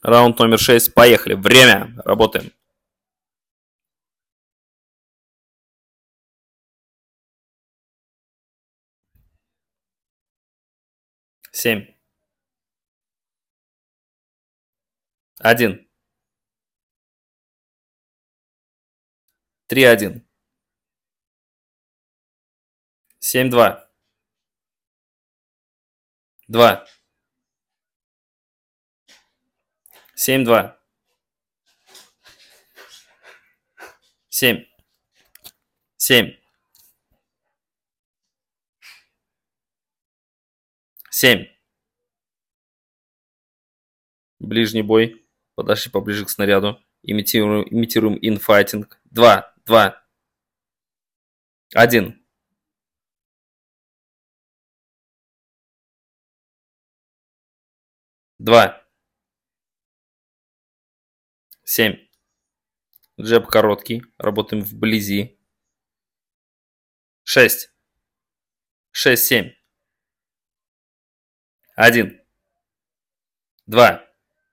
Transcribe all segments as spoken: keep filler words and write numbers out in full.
Раунд номер шесть. Поехали. Время. Работаем. Семь. Один. Три, один. Семь, два. Два. Семь, два. Семь. Семь. Семь. Ближний бой. Подошли поближе к снаряду. Имитируем, имитируем инфайтинг. Два. Два. Один. Два. Семь. Джеб короткий. Работаем вблизи. Шесть. Шесть, семь. Один. Два.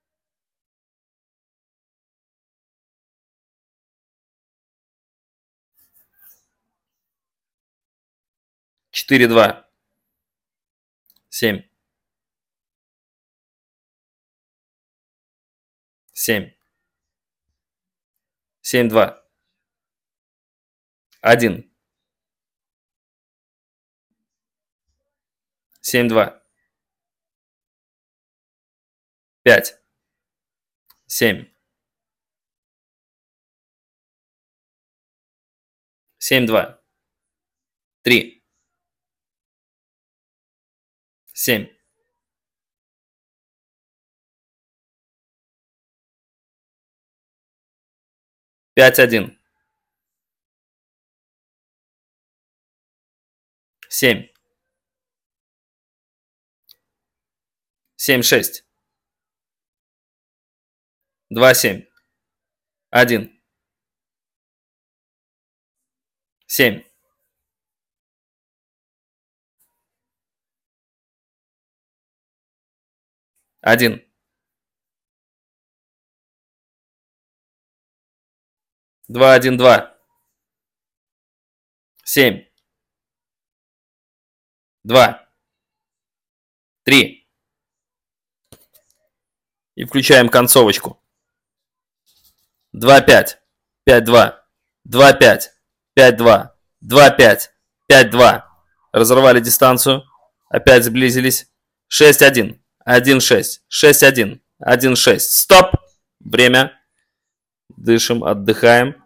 Четыре, два. Семь. Семь. Семь, два. Один. Семь, два. Пять. Семь. Семь, два. Три. Семь. Пять, один. Семь. Семь, шесть. Два, семь. Один. Семь. Один. Два, один, два. Семь. Два. Три. И включаем концовочку. Два, пять. Пять, два. Два, пять. Пять, два. Два, пять. Пять, два. Разорвали дистанцию. Опять сблизились. Шесть, один. Один, шесть. Шесть, один. Один, шесть. Стоп. Время. Дышим, отдыхаем.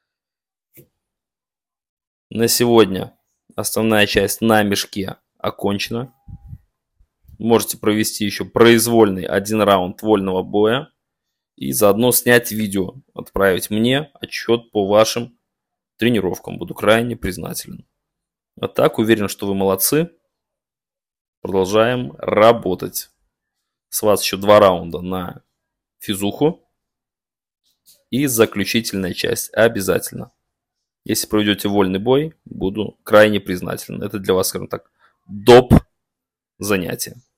На сегодня основная часть на мешке окончена. Можете провести еще произвольный один раунд вольного боя. И заодно снять видео. Отправить мне отчет по вашим тренировкам. Буду крайне признателен. А так, уверен, что вы молодцы. Продолжаем работать. С вас еще два раунда на физуху. И заключительная часть обязательно. Если проведете вольный бой, буду крайне признателен. Это для вас, скажем так, доп. Занятие.